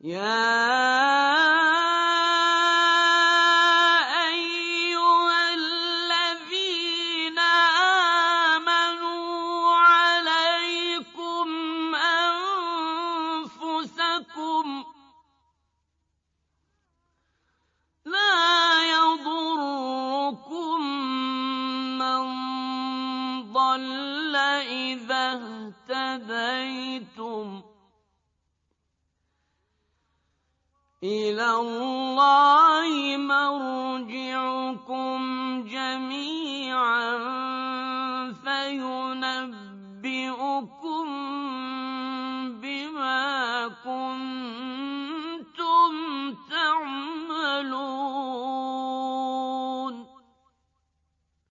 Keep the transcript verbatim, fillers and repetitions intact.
يَا أَيُّهَا الَّذِينَ آمَنُوا عَلَيْكُمْ أَنفُسَكُمْ ۖ لَا يَضُرُّكُم مَّن ضَلَّ إِذَا اهْتَدَيْتُمْ ۚ إِلَى اللَّهِ مَرْجِعُكُمْ جَمِيعًا فَيُنَبِّئُكُم